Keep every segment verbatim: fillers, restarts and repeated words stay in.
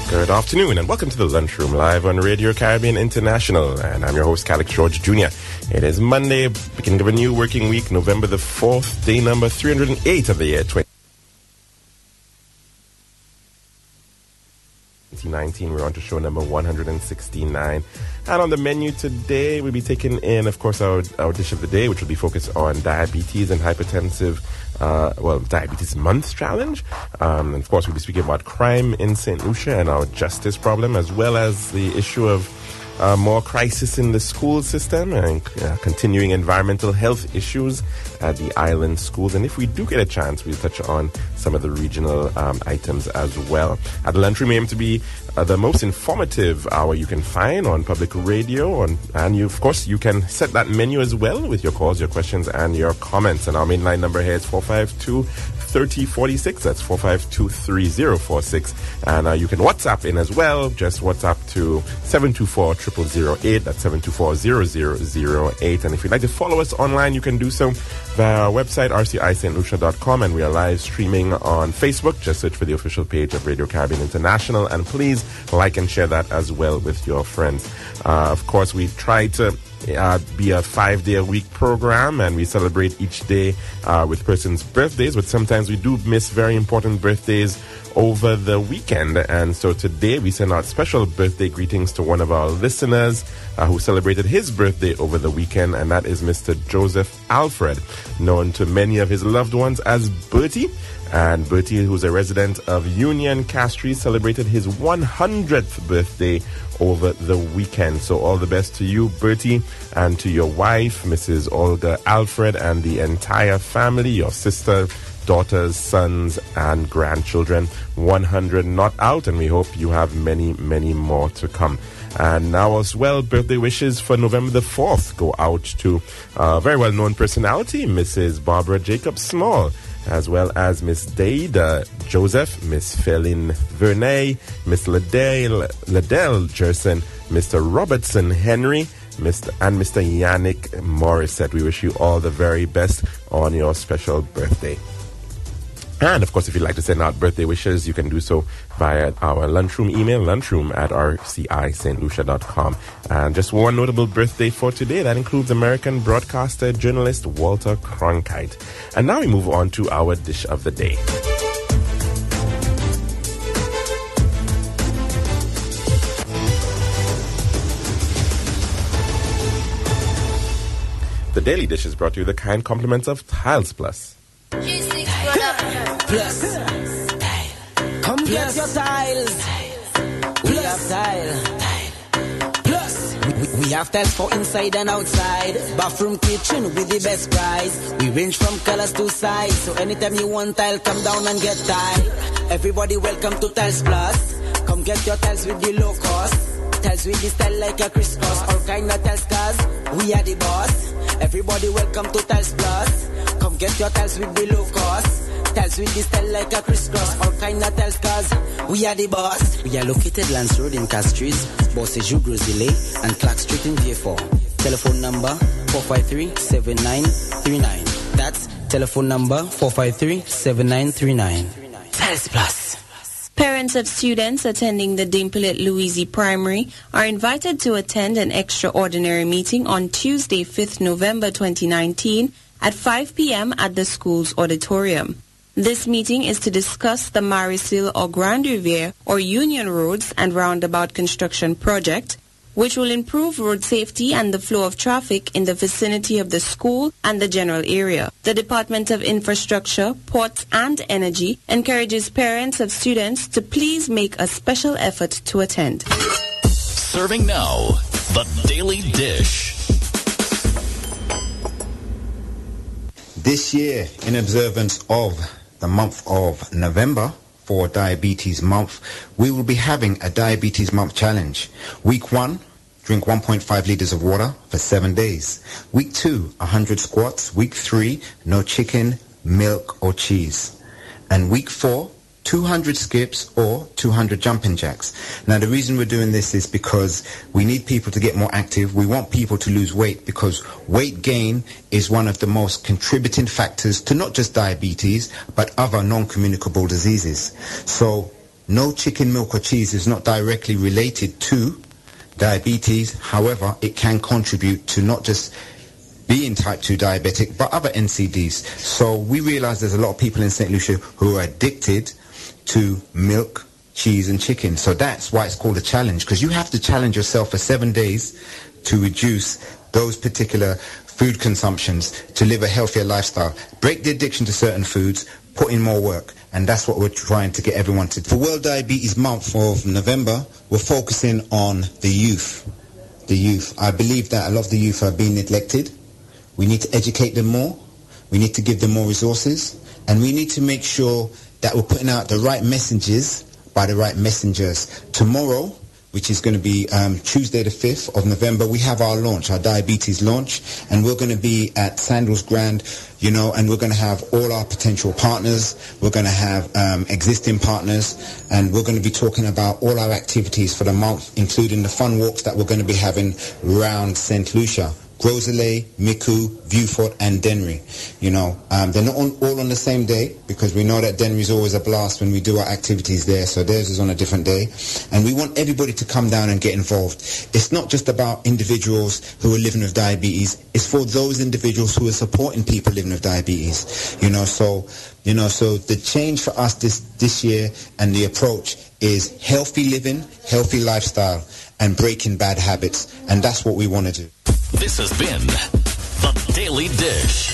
Good afternoon and welcome to the Lunchroom live on Radio Caribbean International. And I'm your host, Calix George Junior It is Monday, beginning of a new working week, November the fourth, day number three hundred eight of the year twenty nineteen. We're on to show number one hundred sixty-nine. And on the menu today, we'll be taking in, of course, our, our dish of the day, which will be focused on diabetes and hypertensive Uh, well, Diabetes Month Challenge. Um, and of course, we'll be speaking about crime in Saint Lucia and our justice problem, as well as the issue of uh, more crisis in the school system and uh, continuing environmental health issues at the island schools. And if we do get a chance, we'll touch on some of the regional um, items as well. At the Lunchroom, we aim to be uh, the most informative hour you can find on public radio. On, and you, of course, you can set that menu as well with your calls, your questions, and your comments. And our main line number here is four five two, three oh four six. That's four five two, three oh four six. And uh, you can WhatsApp in as well. Just WhatsApp to seven two four, zero zero zero eight. That's seven two four, zero zero zero eight. And if you'd like to follow us online, you can do so via our website, r c i st lucia dot com. And we are live streaming on Facebook. Just search for the official page of Radio Caribbean International. And please like and share that as well with your friends. Uh, of course, we try to Uh, be a five-day-a-week program, and we celebrate each day uh, with persons' birthdays, but sometimes we do miss very important birthdays over the weekend. And so today we send out special birthday greetings to one of our listeners uh, who celebrated his birthday over the weekend, and that is Mister Joseph Alfred, known to many of his loved ones as Bertie. And Bertie, who's a resident of Union Castries, celebrated his one hundredth birthday over the weekend. So all the best to you, Bertie, and to your wife, Missus Olga Alfred, and the entire family, your sister, daughters, sons, and grandchildren. one hundred not out, and we hope you have many, many more to come. And now as well, birthday wishes for November the fourth go out to a very well-known personality, Missus Barbara Jacob Small, as well as Miss Dada Joseph, Miss Feline Vernay, Miss Liddell, Liddell Jerson, Mister Robertson Henry, Mister and Mister Yannick Morissette. We wish you all the very best on your special birthday. And, of course, if you'd like to send out birthday wishes, you can do so via our lunchroom email, lunchroom at r c i st lucia dot com. And just one notable birthday for today. That includes American broadcaster, journalist Walter Cronkite. And now we move on to our dish of the day. The daily dish is brought to you with the kind compliments of Tiles Plus. Plus, come get your tiles. We have tile. Plus, we, we have tiles for inside and outside. Bathroom, kitchen with the best price. We range from colors to size. So anytime you want tile, come down and get tile. Everybody welcome to Tiles Plus. Come get your tiles with the low cost. Tiles with the style like a crisscross. All kind of tiles, cause we are the boss. Everybody welcome to Tiles Plus. Come get your tiles with the low cost. Tiles with the style like a crisscross. All kind of tiles, cause we are the boss. We are located Lance Road in Castries, Bossejou Grosillet, and Clark Street in V F four. Telephone number four five three, seven nine three nine. That's telephone number four five three, seven nine three nine. Tiles Plus. Parents of students attending the Dimpelet Louisi Primary are invited to attend an extraordinary meeting on Tuesday, fifth November twenty nineteen at five p.m. at the school's auditorium. This meeting is to discuss the Marisville or Grand Riviere or Union Roads and Roundabout construction project, which will improve road safety and the flow of traffic in the vicinity of the school and the general area. The Department of Infrastructure, Ports and Energy encourages parents of students to please make a special effort to attend. Serving now, the Daily Dish. This year, in observance of the month of November, for Diabetes Month, we will be having a Diabetes Month Challenge. Week one, drink one point five liters of water for seven days. Week two, one hundred squats. Week three, no chicken, milk or cheese. And week four, two hundred skips or two hundred jumping jacks. Now the reason we're doing this is because we need people to get more active. We want people to lose weight because weight gain is one of the most contributing factors to not just diabetes but other non-communicable diseases. So no chicken, milk or cheese is not directly related to diabetes. However, it can contribute to not just being type two diabetic, but other N C Ds. So we realize there's a lot of people in Saint Lucia who are addicted to milk, cheese and chicken. So that's why it's called a challenge, because you have to challenge yourself for seven days to reduce those particular food consumptions, to live a healthier lifestyle, break the addiction to certain foods, put in more work. And that's what we're trying to get everyone to do. For World Diabetes Month of November, we're focusing on the youth. The youth. I believe that a lot of the youth are being neglected. We need to educate them more. We need to give them more resources. And we need to make sure that we're putting out the right messages by the right messengers. Tomorrow, which is going to be um, Tuesday the fifth of November, we have our launch, our diabetes launch, and we're going to be at Sandals Grand, you know, and we're going to have all our potential partners. We're going to have um, existing partners, and we're going to be talking about all our activities for the month, including the fun walks that we're going to be having around Saint Lucia. Grosley, Miku, Viewfort and Dennery. You know, um, they're not on, all on the same day, because we know that Dennery is always a blast when we do our activities there, so theirs is on a different day. And we want everybody to come down and get involved. It's not just about individuals who are living with diabetes, it's for those individuals who are supporting people living with diabetes. You know, so, you know, so the change for us this, this year and the approach is healthy living, healthy lifestyle, and breaking bad habits. And that's what we want to do. This has been The Daily Dish.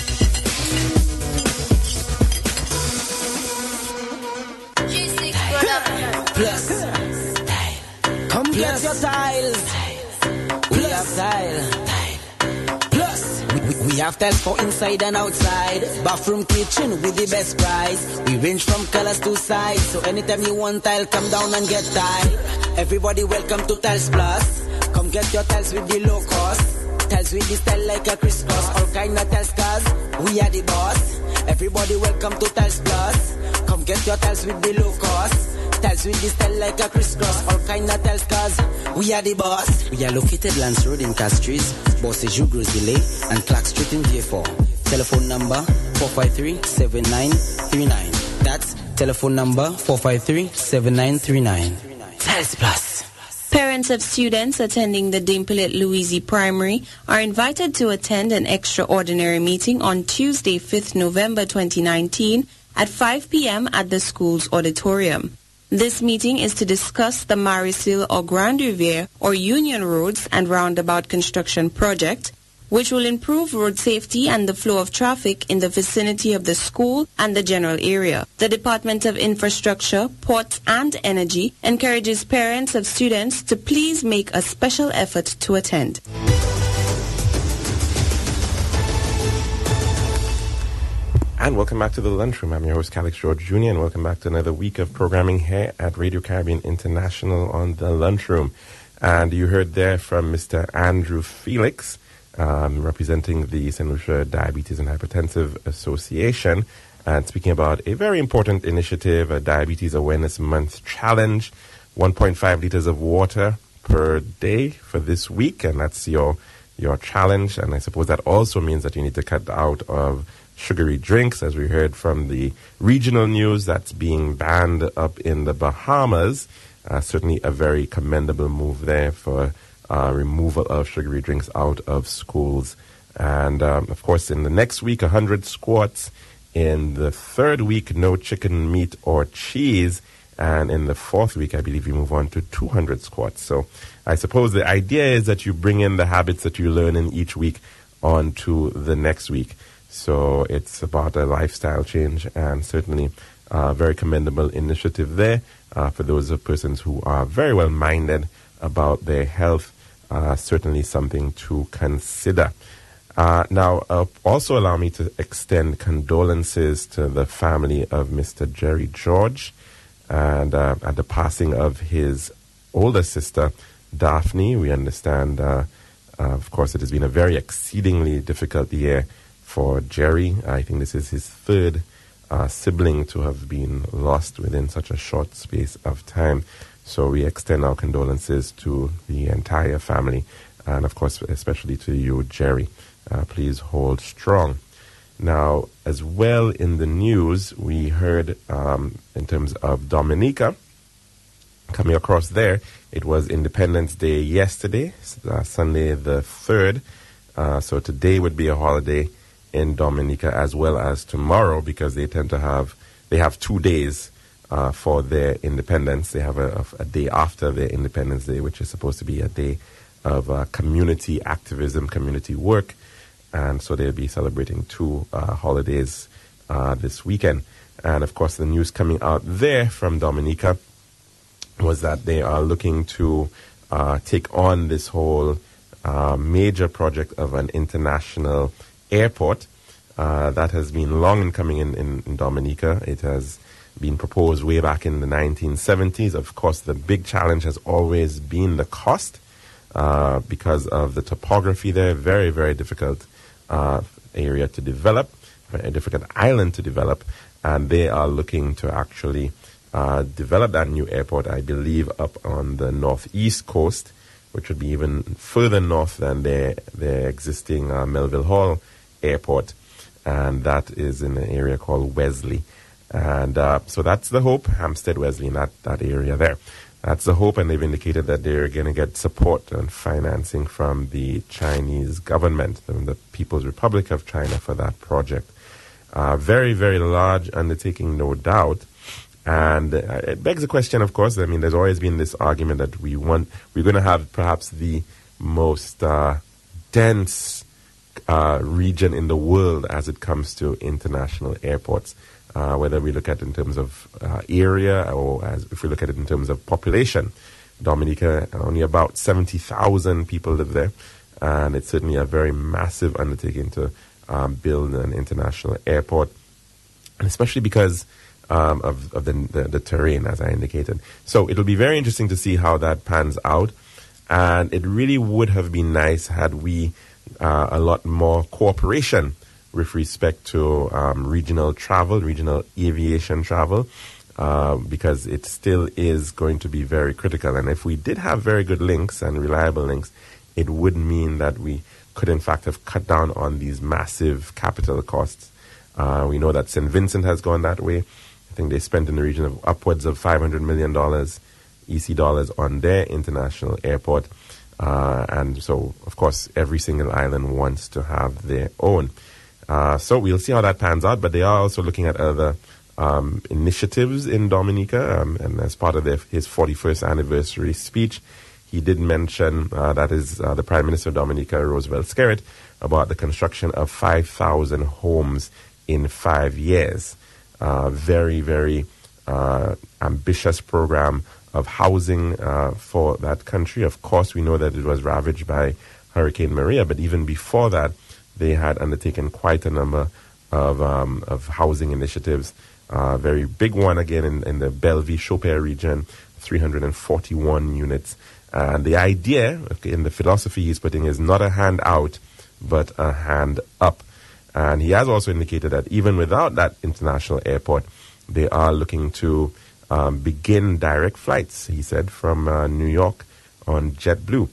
Plus, style. Come get your styles. We have style. Plus, we, we have styles for inside and outside. Bathroom, kitchen with the best price. We range from colors to size. So anytime you want tile, come down and get tile. Everybody welcome to Tiles Plus. Come get your tiles with the low cost. Tiles with the style like a crisscross. All kind of tiles, cause we are the boss. Everybody welcome to Tiles Plus. Come get your tiles with the low cost. Tiles with the style like a crisscross. All kind of tiles, cause we are the boss. We are located Lance Road in Castries, Bossage Grosley and Clark Street in J four. Telephone number four five three, seven nine three nine. That's telephone number four five three, seven nine three nine. Tiles Plus. Parents of students attending the Dimpelet Louise Primary are invited to attend an extraordinary meeting on Tuesday, fifth November twenty nineteen at five p.m. at the school's auditorium. This meeting is to discuss the Marisville or Grand Riviere or Union Roads and Roundabout construction project, which will improve road safety and the flow of traffic in the vicinity of the school and the general area. The Department of Infrastructure, Ports and Energy encourages parents of students to please make a special effort to attend. And welcome back to the Lunchroom. I'm your host, Calix George Junior, and welcome back to another week of programming here at Radio Caribbean International on the Lunchroom. And you heard there from Mister Andrew Felix, Um, representing the Saint Lucia Diabetes and Hypertensive Association, and speaking about a very important initiative, a Diabetes Awareness Month Challenge, one point five liters of water per day for this week, and that's your your challenge. And I suppose that also means that you need to cut out of sugary drinks, as we heard from the regional news that's being banned up in the Bahamas. Uh, certainly a very commendable move there for Uh, removal of sugary drinks out of schools. And, um, of course, in the next week, one hundred squats. In the third week, no chicken, meat, or cheese. And in the fourth week, I believe you move on to two hundred squats. So I suppose the idea is that you bring in the habits that you learn in each week onto the next week. So it's about a lifestyle change, and certainly a very commendable initiative there uh, for those of persons who are very well minded about their health. Uh, certainly something to consider. Uh, now, uh, also allow me to extend condolences to the family of Mister Jerry George and uh, at the passing of his older sister, Daphne. We understand, uh, uh, of course, it has been a very exceedingly difficult year for Jerry. I think this is his third uh, sibling to have been lost within such a short space of time. So we extend our condolences to the entire family, and of course, especially to you, Jerry. Uh, please hold strong. Now, as well in the news, we heard um, in terms of Dominica, coming across there, it was Independence Day yesterday, uh, Sunday the third. Uh, so today would be a holiday in Dominica as well as tomorrow, because they tend to have, they have two days uh, for their independence. They have a, a day after their Independence Day, which is supposed to be a day of uh, community activism, community work. And so they'll be celebrating two uh, holidays uh, this weekend. And of course, the news coming out there from Dominica was that they are looking to uh, take on this whole uh, major project of an international airport uh, that has been long in coming in, in, in Dominica. It has been proposed way back in the nineteen seventies. Of course, the big challenge has always been the cost uh, because of the topography there. Very, very difficult uh, area to develop, very difficult island to develop. And they are looking to actually uh, develop that new airport, I believe, up on the northeast coast, which would be even further north than their, their existing uh, Melville Hall airport. And that is in an area called Wesley. And uh, so that's the hope, Hampstead, Wesley, in that, that area there. That's the hope, and they've indicated that they're going to get support and financing from the Chinese government, the, the People's Republic of China, for that project. Uh, very, very large undertaking, no doubt. And uh, it begs the question, of course. I mean, there's always been this argument that we want, we're going to have perhaps the most uh, dense uh, region in the world as it comes to international airports. Uh, whether we look at it in terms of uh, area or as if we look at it in terms of population. Dominica, only about seventy thousand people live there, and it's certainly a very massive undertaking to um, build an international airport, and especially because um, of, of the, the, the terrain, as I indicated. So it'll be very interesting to see how that pans out, and it really would have been nice had we uh, a lot more cooperation with respect to um, regional travel, regional aviation travel, uh, because it still is going to be very critical. And if we did have very good links and reliable links, it would mean that we could, in fact, have cut down on these massive capital costs. Uh, we know that Saint Vincent has gone that way. I think they spent in the region of upwards of five hundred million dollars E C dollars on their international airport. Uh, and so, of course, every single island wants to have their own. Uh, so we'll see how that pans out, but they are also looking at other um, initiatives in Dominica, um, and as part of their, his forty-first anniversary speech, he did mention uh, that is uh, the Prime Minister of Dominica, Roosevelt Skerrit, about the construction of five thousand homes in five years. Uh, very, very uh, ambitious program of housing uh, for that country. Of course, we know that it was ravaged by Hurricane Maria, but even before that, they had undertaken quite a number of um, of housing initiatives. A uh, very big one, again, in, in the Bellevue-Chopin region, three hundred forty-one units. And the idea, okay, in the philosophy he's putting, is not a hand out, but a hand up. And he has also indicated that even without that international airport, they are looking to um, begin direct flights, he said, from uh, New York on JetBlue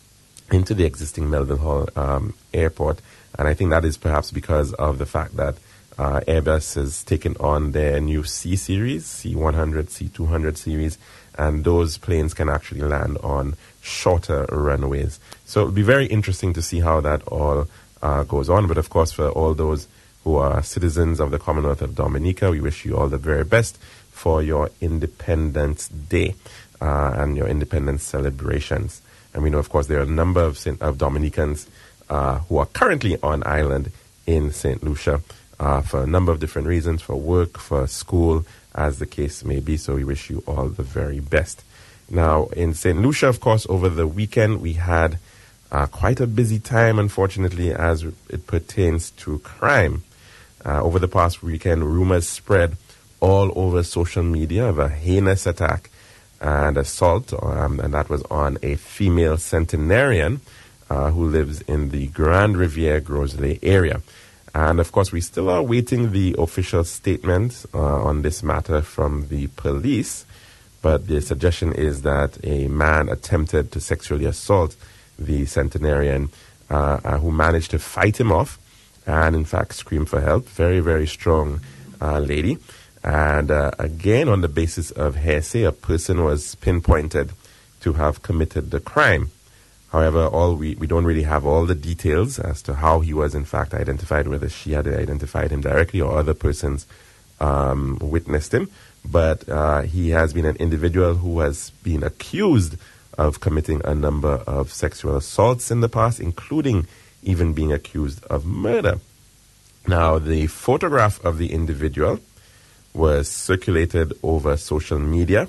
into the existing Melville Hall um, airport. And I think that is perhaps because of the fact that uh, Airbus has taken on their new C series, C one hundred, C two hundred series, and those planes can actually land on shorter runways. So it'll be very interesting to see how that all uh, goes on. But of course, for all those who are citizens of the Commonwealth of Dominica, we wish you all the very best for your Independence Day uh, and your independence celebrations. And we know, of course, there are a number of, of Dominicans Uh, who are currently on island in Saint Lucia uh, for a number of different reasons, for work, for school, as the case may be. So we wish you all the very best. Now, in Saint Lucia, of course, over the weekend, we had uh, quite a busy time, unfortunately, as it pertains to crime. Uh, over the past weekend, rumors spread all over social media of a heinous attack and assault, um, and that was on a female centenarian Uh, who lives in the Grand Riviere Grosley area. And of course, we still are waiting the official statement uh, on this matter from the police, but the suggestion is that a man attempted to sexually assault the centenarian uh, uh, who managed to fight him off and in fact scream for help. Very, very strong uh, lady. And uh, again, on the basis of hearsay, a person was pinpointed to have committed the crime. However, all we, we don't really have all the details as to how he was in fact identified, whether she had identified him directly or other persons um, witnessed him. But uh, he has been an individual who has been accused of committing a number of sexual assaults in the past, including even being accused of murder. Now, the photograph of the individual was circulated over social media,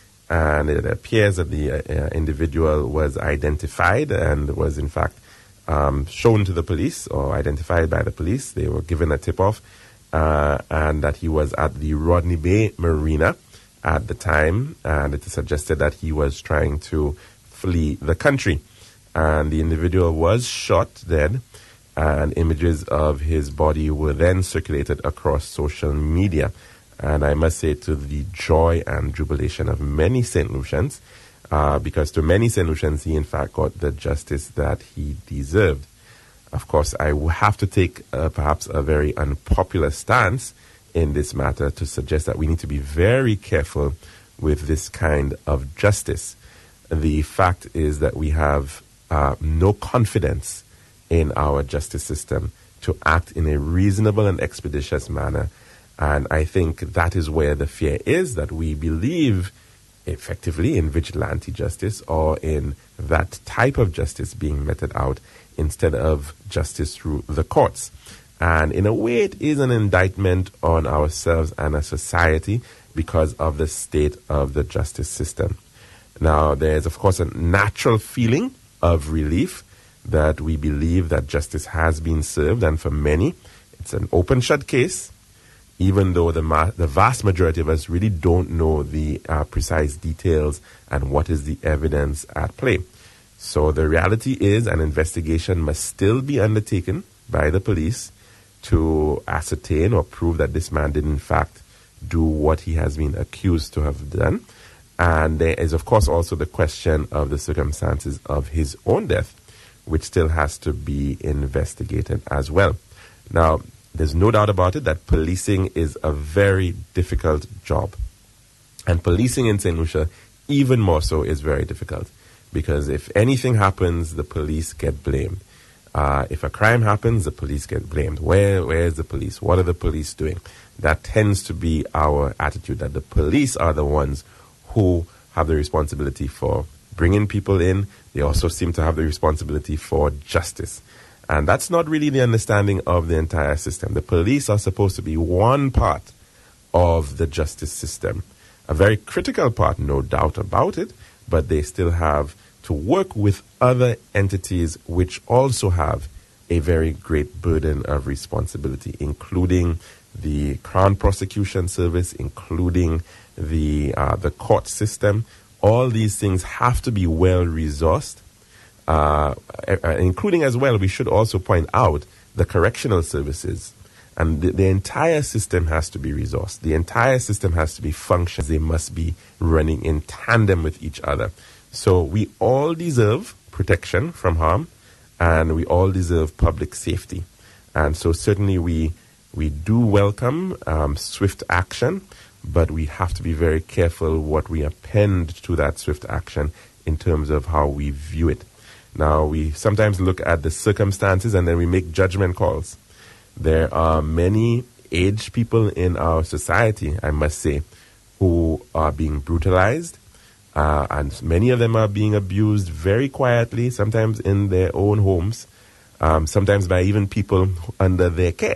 and it appears that the uh, individual was identified and was in fact um, shown to the police or identified by the police. They were given a tip-off uh, and that he was at the Rodney Bay Marina at the time, and it suggested that he was trying to flee the country. And the individual was shot dead, and images of his body were then circulated across social media. And I must say, to the joy and jubilation of many Saint Lucians, uh, because to many Saint Lucians, he in fact got the justice that he deserved. Of course, I will have to take uh, perhaps a very unpopular stance in this matter to suggest that we need to be very careful with this kind of justice. The fact is that we have uh, no confidence in our justice system to act in a reasonable and expeditious manner. And I think that is where the fear is, that we believe effectively in vigilante justice or in that type of justice being meted out instead of justice through the courts. And in a way, it is an indictment on ourselves and a society because of the state of the justice system. Now, there's, of course, a natural feeling of relief that we believe that justice has been served, and for many, it's an open-shut case, even though the ma- the vast majority of us really don't know the uh, precise details and what is the evidence at play. So the reality is an investigation must still be undertaken by the police to ascertain or prove that this man did in fact do what he has been accused to have done. And there is, of course, also the question of the circumstances of his own death, which still has to be investigated as well. Now, there's no doubt about it that policing is a very difficult job. And policing in Saint Lucia, even more so, is very difficult. Because if anything happens, the police get blamed. Uh, if a crime happens, the police get blamed. Where, where is the police? What are the police doing? That tends to be our attitude, that the police are the ones who have the responsibility for bringing people in. They also seem to have the responsibility for justice. And that's not really the understanding of the entire system. The police are supposed to be one part of the justice system. A very critical part, no doubt about it, but they still have to work with other entities which also have a very great burden of responsibility, including the Crown Prosecution Service, including the uh, the court system. All these things have to be well resourced, uh, including as well, we should also point out the correctional services. And the, the entire system has to be resourced. The entire system has to be functional. They must be running in tandem with each other. So we all deserve protection from harm, and we all deserve public safety. And so certainly we we do welcome um, swift action, but we have to be very careful what we append to that swift action in terms of how we view it. Now, we sometimes look at the circumstances and then we make judgment calls. There are many aged people in our society, I must say, who are being brutalized, uh, and many of them are being abused very quietly, sometimes in their own homes, um, sometimes by even people under their care.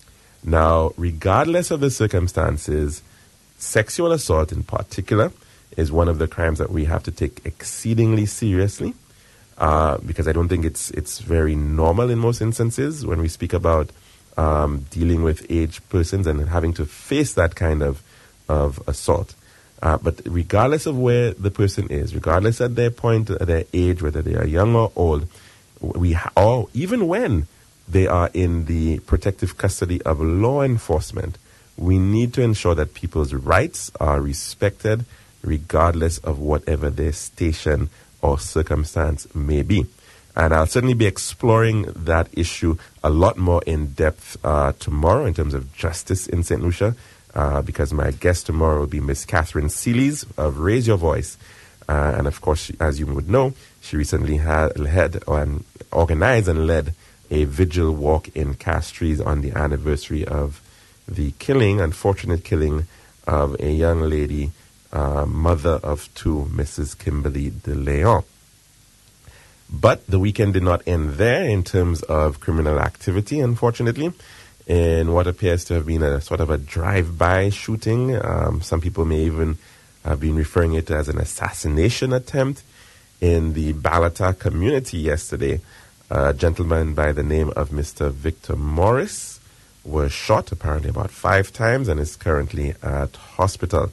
Now, regardless of the circumstances, sexual assault in particular is one of the crimes that we have to take exceedingly seriously, uh, because I don't think it's it's very normal in most instances when we speak about um, dealing with aged persons and having to face that kind of, of assault. Uh, but regardless of where the person is, regardless at their point, at their age, whether they are young or old, we ha- or even when they are in the protective custody of law enforcement, we need to ensure that people's rights are respected regardless of whatever their station or circumstance may be. And I'll certainly be exploring that issue a lot more in depth uh, tomorrow in terms of justice in Saint Lucia. uh, because my guest tomorrow will be Miss Catherine Seelys of Raise Your Voice. Uh, and of course, she, as you would know, she recently had led and organized and led a vigil walk in Castries on the anniversary of the killing, unfortunate killing, of a young lady, uh, mother of two, Missus Kimberly De Leon. But the weekend did not end there in terms of criminal activity, unfortunately, in what appears to have been a sort of a drive-by shooting. Um, some people may even have been referring it as an assassination attempt in the Balata community yesterday. A gentleman by the name of Mister Victor Morris was shot apparently about five times and is currently at hospital.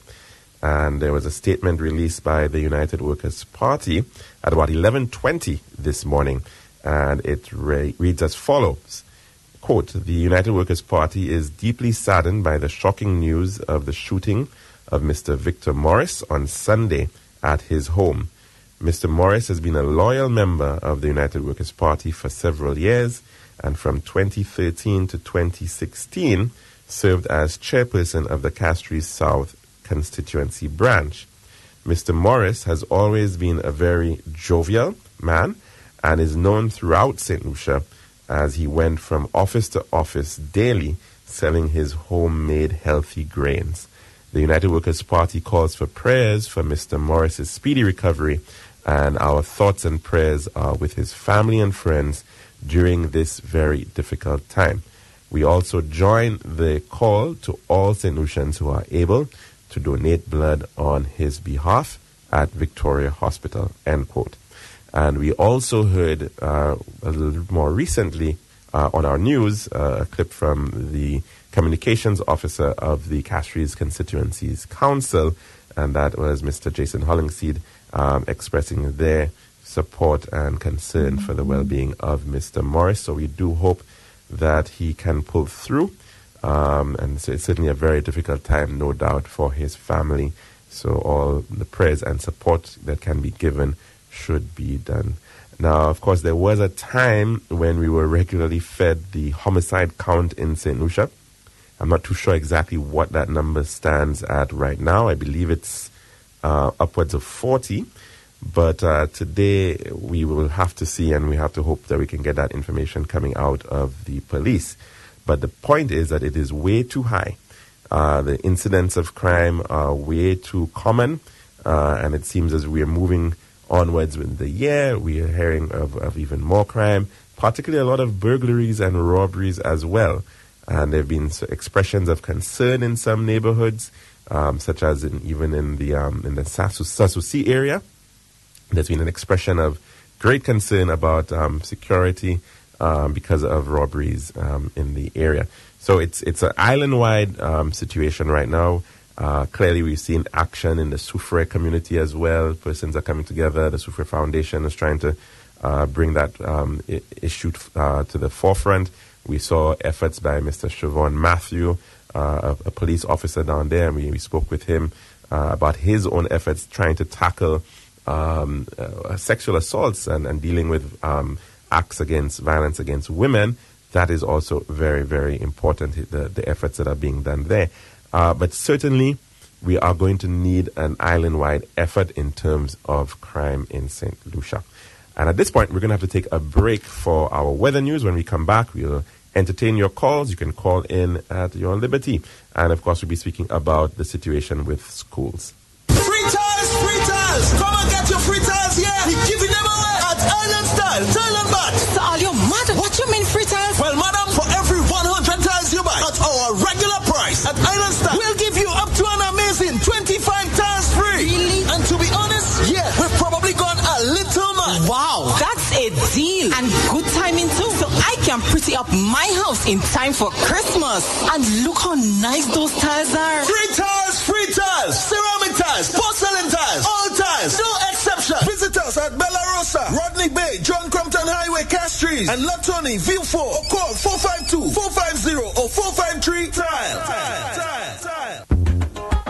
And there was a statement released by the United Workers' Party at about eleven twenty this morning, and it re- reads as follows. Quote, "The United Workers' Party is deeply saddened by the shocking news of the shooting of Mister Victor Morris on Sunday at his home. Mister Morris has been a loyal member of the United Workers' Party for several years, and from twenty thirteen to twenty sixteen served as chairperson of the Castries South constituency branch. Mister Morris has always been a very jovial man and is known throughout Saint Lucia as he went from office to office daily selling his homemade healthy grains. The United Workers' Party calls for prayers for Mister Morris's speedy recovery, and our thoughts and prayers are with his family and friends during this very difficult time. We also join the call to all Saint Lucians who are able to donate blood on his behalf at Victoria Hospital," end quote. And we also heard uh, a little more recently uh, on our news uh, a clip from the communications officer of the Castries Constituencies Council, and that was Mister Jason Hollingshead, um, expressing their support and concern for the well-being of Mister Morris. So we do hope that he can pull through. Um, and so it's certainly a very difficult time, no doubt, for his family. So all the prayers and support that can be given should be done. Now, of course, there was a time when we were regularly fed the homicide count in Saint Lucia. I'm not too sure exactly what that number stands at right now. I believe it's uh, upwards of forty. But uh, today we will have to see, and we have to hope that we can get that information coming out of the police. But the point is that it is way too high. Uh, the incidents of crime are way too common, uh, and it seems as we are moving onwards with the year, we are hearing of, of even more crime, particularly a lot of burglaries and robberies as well. And there have been expressions of concern in some neighborhoods, um, such as in, even in the um, in the Sasusi area. There's been an expression of great concern about um, security um, because of robberies um, in the area. So it's it's an island-wide um, situation right now. Uh, clearly, we've seen action in the Soufrière community as well. Persons are coming together. The Soufrière Foundation is trying to uh, bring that um, I- issue uh, to the forefront. We saw efforts by Mister Siobhan Matthew, uh, a, a police officer down there, and we, we spoke with him uh, about his own efforts trying to tackle um, uh, sexual assaults and, and dealing with um, acts against violence against women. That is also very, very important, the, the efforts that are being done there. Uh, but certainly, we are going to need an island-wide effort in terms of crime in Saint Lucia. And at this point, we're going to have to take a break for our weather news. When we come back, we'll entertain your calls. You can call in at your liberty. And, of course, we'll be speaking about the situation with schools. Free tires, free tires! Come and get your free tires here! We're giving them away at Island Style, Thailand Bat! So are you mad? What you mean free tires? Well, madam, for every one hundred tires you buy at our regular price at Island Style, we'll give you up to an amazing twenty-five tires free! Really? And to be honest, yeah, we've probably gone a little mad. Wow, that's a deal. And good timing too. So I can pretty up my house in time for Christmas. And look how nice those tires are. Free tires, free tires, ceramic tires, porcelain tires, all tires, no exception. Visit us at Bella Rosa, Rodney Bay, John Crompton Highway, Castries, and Latoni, View four, or call four five two, four five zero or four five three, tile. Tile, tile, tile. Attention.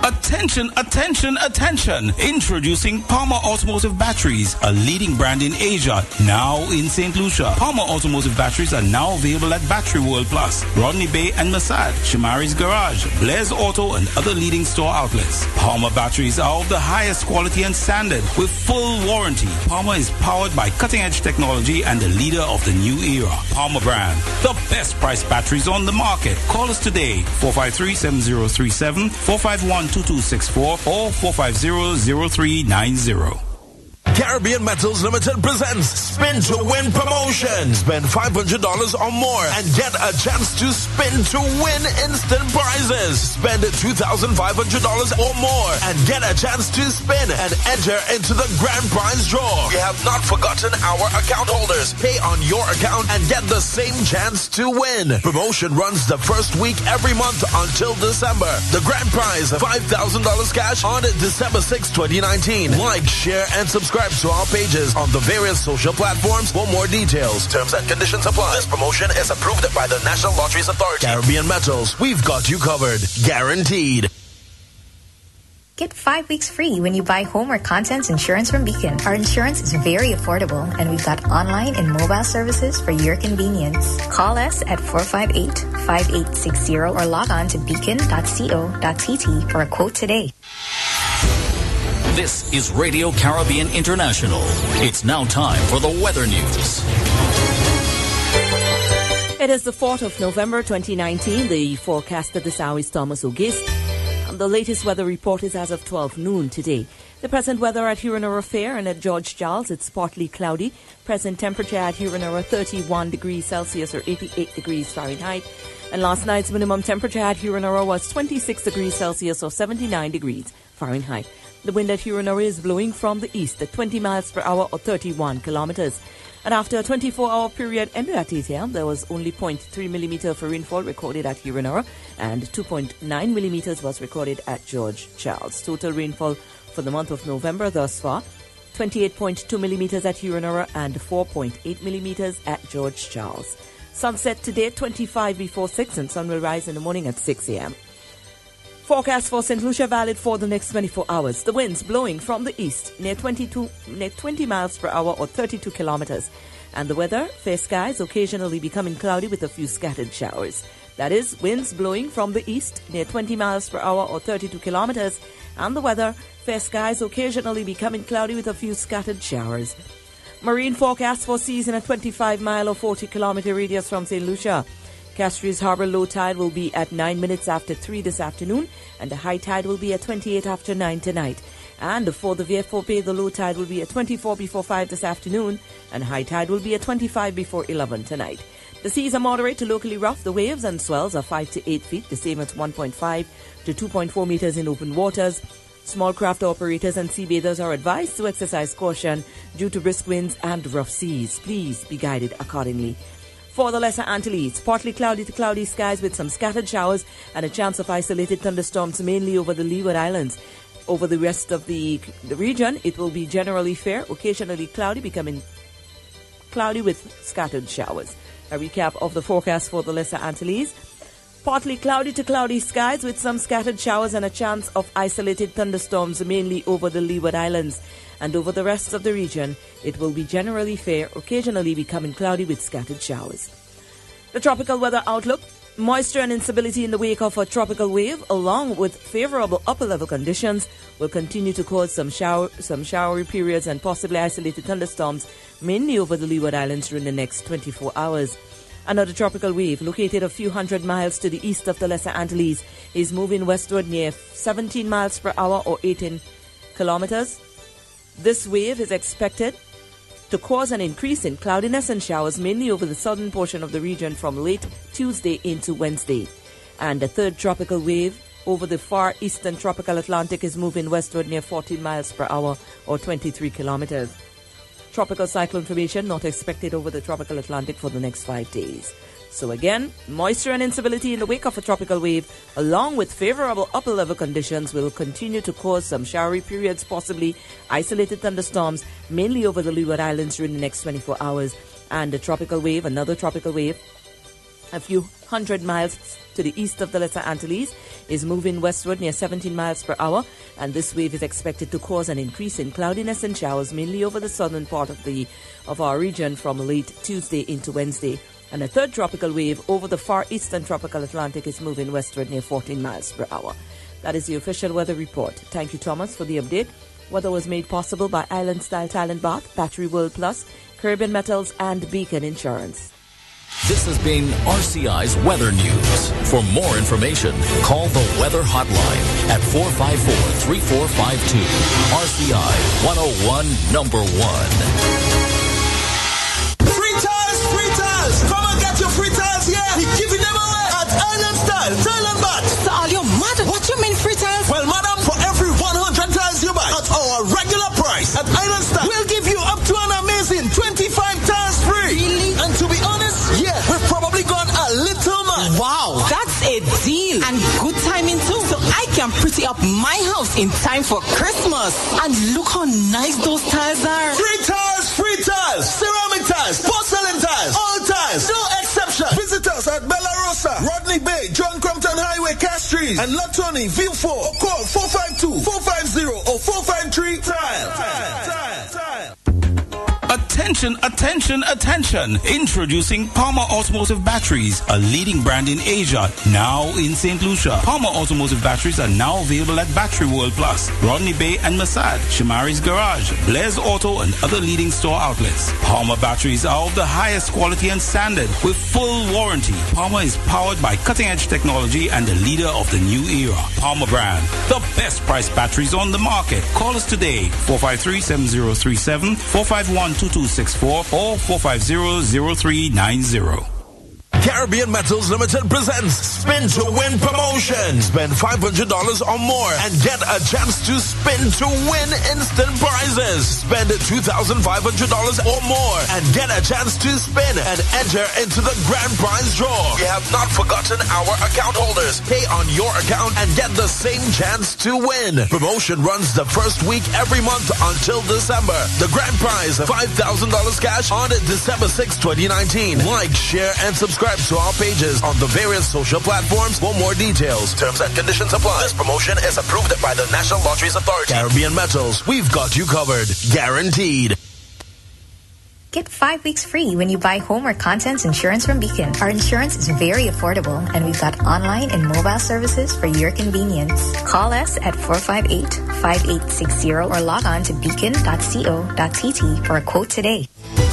Attention, attention, attention. Introducing Palmer Automotive Batteries, a leading brand in Asia, now in Saint Lucia. Palmer Automotive Batteries are now available at Battery World Plus, Rodney Bay and Masad, Shamari's Garage, Blair's Auto, and other leading store outlets. Palmer batteries are of the highest quality and standard with full warranty. Palmer is powered by cutting-edge technology and the leader of the new era. Palmer brand, the best price batteries on the market. Call us today, four five three, seven zero three seven, four five one, two two six four or four five zero, zero three nine zero. Caribbean Metals Limited presents Spin to Win promotion. Spend five hundred dollars or more and get a chance to spin to win instant prizes. Spend two thousand five hundred dollars or more and get a chance to spin and enter into the grand prize draw. We have not forgotten our account holders. Pay on your account and get the same chance to win. Promotion runs the first week every month until December. The grand prize, five thousand dollars cash on December sixth, twenty nineteen. Like, share, and subscribe to our pages on the various social platforms for more details. Terms and conditions apply. This promotion is approved by the National Lotteries Authority. Caribbean Metals, we've got you covered. Guaranteed. Get five weeks free when you buy home or contents insurance from Beacon. Our insurance is very affordable, and we've got online and mobile services for your convenience. Call us at four five eight, five eight six zero or log on to beacon dot co dot t t for a quote today. This is Radio Caribbean International. It's now time for the weather news. It is the fourth of November twenty nineteen. The forecast at this hour is Thomas Auguste. And the latest weather report is as of twelve noon today. The present weather at Huronora Fair and at George Charles, it's partly cloudy. Present temperature at Huronora thirty-one degrees Celsius or eighty-eight degrees Fahrenheit. And last night's minimum temperature at Huronora was twenty-six degrees Celsius or seventy-nine degrees Fahrenheit. The wind at Huronora is blowing from the east at twenty miles per hour or thirty-one kilometers. And after a twenty-four hour period ended at eight a.m., there was only zero point three millimeter for rainfall recorded at Huronora and two point nine millimeters was recorded at George Charles. Total rainfall for the month of November thus far, twenty-eight point two millimeters at Huronora and four point eight millimeters at George Charles. Sunset today, twenty-five before six, and sun will rise in the morning at six a.m. Forecast for Saint Lucia valid for the next twenty-four hours. The winds blowing from the east near twenty-two, near twenty miles per hour or thirty-two kilometers. And the weather, fair skies, occasionally becoming cloudy with a few scattered showers. That is, winds blowing from the east near twenty miles per hour or thirty-two kilometers. And the weather, fair skies, occasionally becoming cloudy with a few scattered showers. Marine forecast for seas in a twenty-five mile or forty kilometer radius from Saint Lucia. Castries Harbour low tide will be at nine minutes after three this afternoon, and the high tide will be at twenty-eight after nine tonight. And for the Vieux Fort Bay, the low tide will be at twenty-four before five this afternoon, and high tide will be at twenty-five before eleven tonight. The seas are moderate to locally rough. The waves and swells are five to eight feet, the same at one point five to two point four meters in open waters. Small craft operators and sea bathers are advised to exercise caution due to brisk winds and rough seas. Please be guided accordingly. For the Lesser Antilles, partly cloudy to cloudy skies with some scattered showers and a chance of isolated thunderstorms mainly over the Leeward Islands. Over the rest of the, the region, it will be generally fair, occasionally cloudy, becoming cloudy with scattered showers. A recap of the forecast for the Lesser Antilles. Partly cloudy to cloudy skies with some scattered showers and a chance of isolated thunderstorms mainly over the Leeward Islands. And over the rest of the region, it will be generally fair, occasionally becoming cloudy with scattered showers. The tropical weather outlook. Moisture and instability in the wake of a tropical wave, along with favorable upper-level conditions, will continue to cause some shower, some showery periods and possibly isolated thunderstorms, mainly over the Leeward Islands during the next twenty-four hours. Another tropical wave, located a few hundred miles to the east of the Lesser Antilles, is moving westward near seventeen miles per hour or eighteen kilometers. This wave is expected to cause an increase in cloudiness and showers, mainly over the southern portion of the region from late Tuesday into Wednesday. And a third tropical wave over the far eastern tropical Atlantic is moving westward near fourteen miles per hour or twenty-three kilometers. Tropical cyclone formation not expected over the tropical Atlantic for the next five days. So again, moisture and instability in the wake of a tropical wave, along with favorable upper-level conditions, will continue to cause some showery periods, possibly isolated thunderstorms, mainly over the Leeward Islands during the next twenty-four hours. And a tropical wave, another tropical wave, a few one hundred miles to the east of the Lesser Antilles, is moving westward near seventeen miles per hour, and this wave is expected to cause an increase in cloudiness and showers, mainly over the southern part of the of our region from late Tuesday into Wednesday. And a third tropical wave over the far eastern tropical Atlantic is moving westward near fourteen miles per hour. That is the official weather report. Thank you, Thomas, for the update. Weather was made possible by Island Style Talent Bath, Battery World Plus, Caribbean Metals, and Beacon Insurance. This has been R C I's Weather News. For more information, call the Weather Hotline at four five four, three four five two. R C I one oh one, number one. Free tires, free tires. Come and get your free tires here. We're giving them away at Island Style Talent Bath. So all you mad? What you mean free tires? Well, madam, for every one hundred tires you buy at our regular price at Island Style, we'll give you up to an amazing twenty-five tires free. Really? And to be honest, yeah, we've probably gone a little mad. Wow, that's a deal. And good timing too. So I can pretty up my house in time for Christmas. And look how nice those tires are. Free tires, free tires, ceramic tires, porcelain tires, all tires, no exception. Visit us at Bella Rosa, Rodney Bay, John Crompton Highway, Castries, and Latoni, View four, or call four five two, four five zero or four five three, tile, tile, tile, tile. Attention, attention, attention. Introducing Palmer Automotive Batteries, a leading brand in Asia, now in Saint Lucia. Palmer Automotive Batteries are now available at Battery World Plus, Rodney Bay and Masad, Shamari's Garage, Blair's Auto, and other leading store outlets. Palmer batteries are of the highest quality and standard with full warranty. Palmer is powered by cutting-edge technology and the leader of the new era. Palmer brand, the best price batteries on the market. Call us today, four five three, seven zero three seven, four five one, two two six four or four five zero, zero three nine zero. Caribbean Metals Limited presents Spin to Win promotion. Spend five hundred dollars or more and get a chance to spin to win instant prizes. Spend two thousand five hundred dollars or more and get a chance to spin and enter into the grand prize draw. We have not forgotten our account holders. Pay on your account and get the same chance to win. Promotion runs the first week every month until December. The grand prize, five thousand dollars cash on December sixth, twenty nineteen. Like, share, and subscribe to our pages on the various social platforms for more details. Terms and conditions apply. This promotion is approved by the National Lotteries Authority. Caribbean Metals, we've got you covered. Guaranteed. Get five weeks free when you buy home or contents insurance from Beacon. Our insurance is very affordable, and we've got online and mobile services for your convenience. Call us at four five eight, five eight six zero or log on to beacon dot co dot t t for a quote today.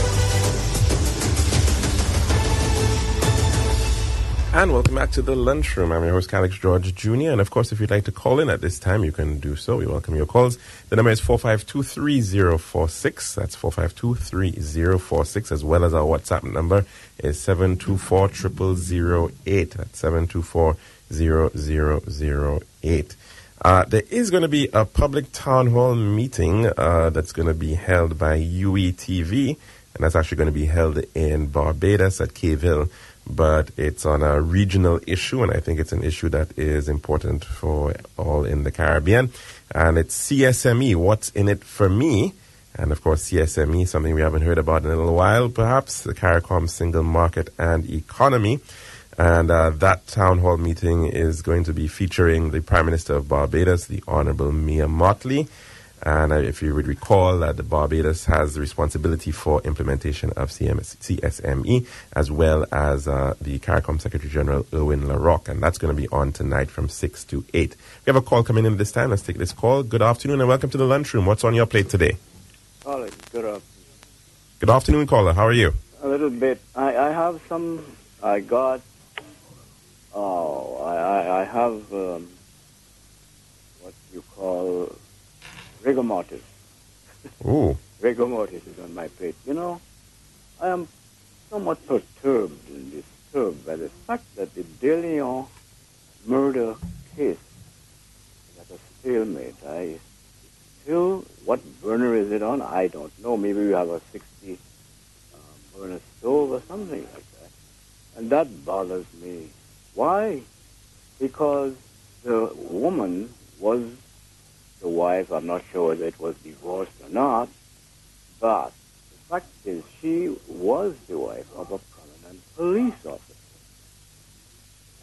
And welcome back to the lunchroom. I'm your host, Alex George Junior And of course, if you'd like to call in at this time, you can do so. We welcome your calls. The number is four five two, three zero four six. That's four five two, three zero four six, as well as our WhatsApp number is seven two four, zero zero zero eight. That's seven two four, zero zero zero eight. Uh, there is going to be a public town hall meeting uh, that's going to be held by U E T V, and that's actually going to be held in Barbados at K-Ville. But it's on a regional issue, and I think it's an issue that is important for all in the Caribbean. And it's C S M E, What's in It for Me? And of course, C S M E, something we haven't heard about in a little while, perhaps, the CARICOM Single Market and Economy. And uh, that town hall meeting is going to be featuring the Prime Minister of Barbados, the Honorable Mia Mottley. And uh, if you would recall that uh, Barbados has the responsibility for implementation of C S M E, as well as uh, the CARICOM Secretary General, Erwin LaRocque. And that's going to be on tonight from six to eight. We have a call coming in this time. Let's take this call. Good afternoon and welcome to the lunchroom. What's on your plate today? Alex, good afternoon. Good afternoon, caller. How are you? A little bit. I, I have some, I got, oh, I, I, I have um, what you call rigor mortis. Ooh. Rigor mortis is on my plate. You know, I am somewhat perturbed and disturbed by the fact that the De Leon murder case is at a stalemate. I still, what burner is it on? I don't know. Maybe we have a sixty uh, burner stove or something like that. And that bothers me. Why? Because the woman was the wife. I'm not sure whether it was divorced or not, but the fact is she was the wife of a prominent police officer.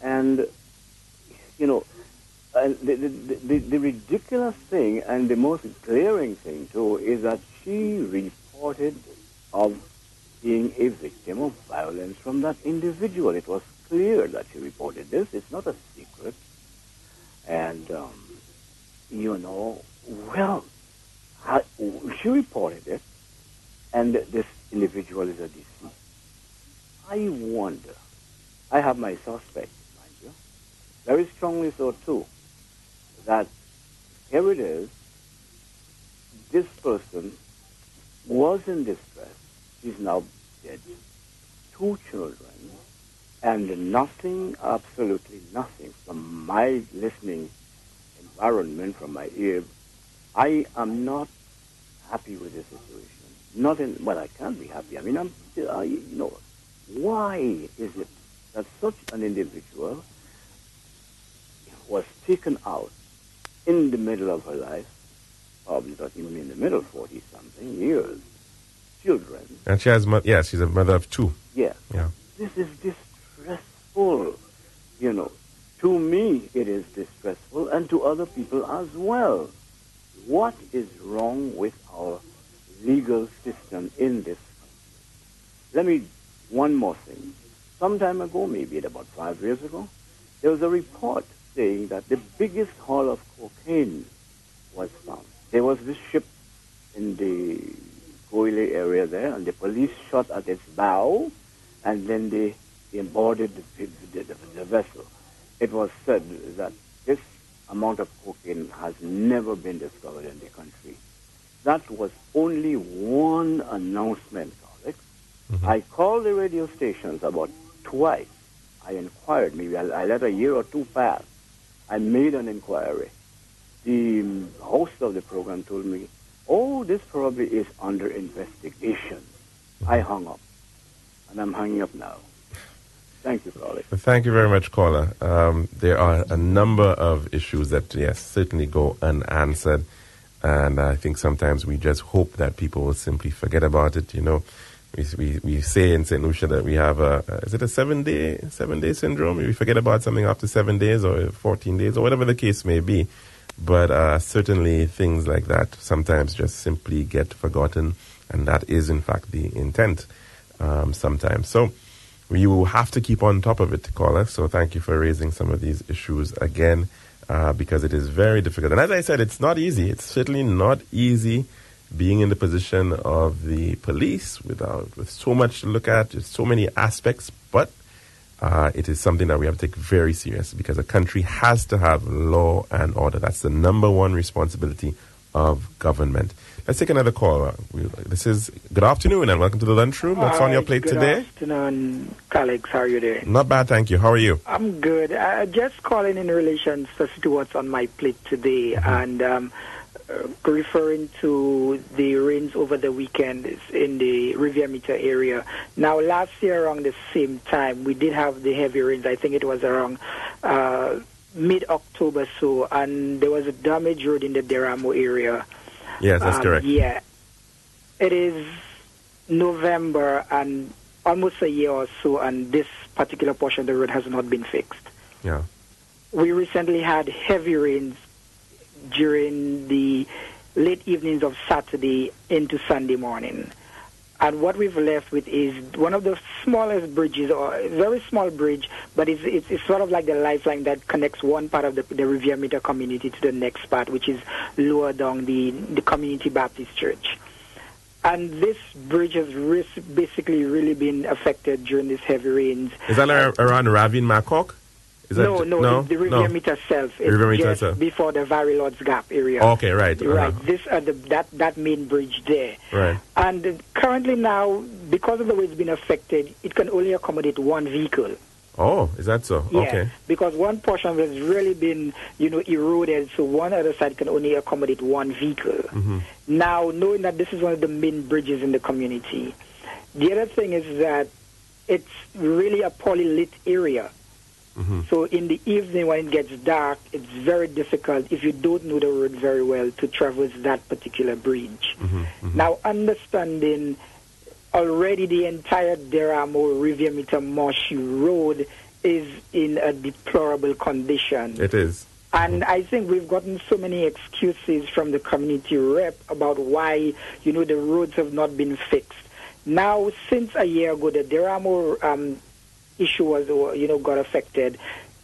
And, you know, and the, the, the, the ridiculous thing and the most glaring thing, too, is that she reported of being a victim of violence from that individual. It was clear that she reported this. It's not a secret. And, um, you know, well, I, she reported it, and this individual is a deceased. I wonder, I have my suspect, mind you, very strongly so too, that here it is, this person was in distress, she's now dead, two children, and nothing, absolutely nothing, from my listening environment, from my ear, I am not happy with the situation. Not in, well, I can't be happy. I mean, I'm, uh, you know, why is it that such an individual was taken out in the middle of her life, probably not even in the middle, forty-something years, children. And she has, mo- yeah, she's a mother of two. Yeah. Yeah. This is distressful, you know. To me, it is distressful, and to other people as well. What is wrong with our legal system in this country? Let me, one more thing. Some time ago, maybe about five years ago, there was a report saying that the biggest haul of cocaine was found. There was this ship in the Goile area there, and the police shot at its bow, and then they, they boarded the, the, the, the vessel. It was said that this amount of cocaine has never been discovered in the country. That was only one announcement, Alex. Mm-hmm. I called the radio stations about twice. I inquired, maybe I, I let a year or two pass. I made an inquiry. The host of the program told me, oh, this probably is under investigation. Mm-hmm. I hung up, and I'm hanging up now. Thank you, caller. Thank you very much, caller. Um, there are a number of issues that, yes, certainly go unanswered. And I think sometimes we just hope that people will simply forget about it. You know, we we, we say in Saint Lucia that we have a, is it a seven-day seven-day syndrome? We forget about something after seven days or fourteen days or whatever the case may be. But uh, certainly things like that sometimes just simply get forgotten. And that is, in fact, the intent um, sometimes. So you will have to keep on top of it, caller. So thank you for raising some of these issues again, uh, because it is very difficult. And as I said, it's not easy. It's certainly not easy being in the position of the police without with so much to look at, so many aspects. But uh, it is something that we have to take very serious, because a country has to have law and order. That's the number one responsibility of government. Let's take another call. This is good afternoon and welcome to the lunchroom. What's on your plate good today? Good afternoon, colleagues. How are you doing? Not bad, thank you. How are you? I'm good. Uh, just calling in relation to what's on my plate today, mm-hmm. and um, uh, referring to the rains over the weekend in the Riviera Mita area. Now, last year around the same time, we did have the heavy rains. I think it was around uh, mid-October so, and there was a damaged road in the Deramo area. Yes, that's um, correct. Yeah. It is November and almost a year or so, and this particular portion of the road has not been fixed. Yeah. We recently had heavy rains during the late evenings of Saturday into Sunday morning. And what we've left with is one of the smallest bridges, or a very small bridge, but it's, it's, it's sort of like the lifeline that connects one part of the, the Riviera Mita community to the next part, which is lower down the, the Community Baptist Church. And this bridge has ris- basically really been affected during these heavy rains. Is that uh, around Ravine Macock? Is no, that, no, no, the, the Riviera no. Mita itself. It's Riviera Mita just itself. Before the Vary Lords Gap area. Okay, right. Uh-huh. Right, this uh, the, that, that main bridge there. Right. And uh, currently now, because of the way it's been affected, it can only accommodate one vehicle. Oh, is that so? Yeah, okay. Because one portion has really been, you know, eroded, so one other side can only accommodate one vehicle. Mm-hmm. Now, knowing that this is one of the main bridges in the community, the other thing is that it's really a poorly lit area. Mm-hmm. So in the evening when it gets dark, it's very difficult, if you don't know the road very well, to traverse that particular bridge. Mm-hmm. Mm-hmm. Now, understanding already the entire Deramo Riviera Mita Moshi Road is in a deplorable condition. It is. And I think we've gotten so many excuses from the community rep about why, you know, the roads have not been fixed. Now, since a year ago, the Deramo um, issue was, you know, got affected.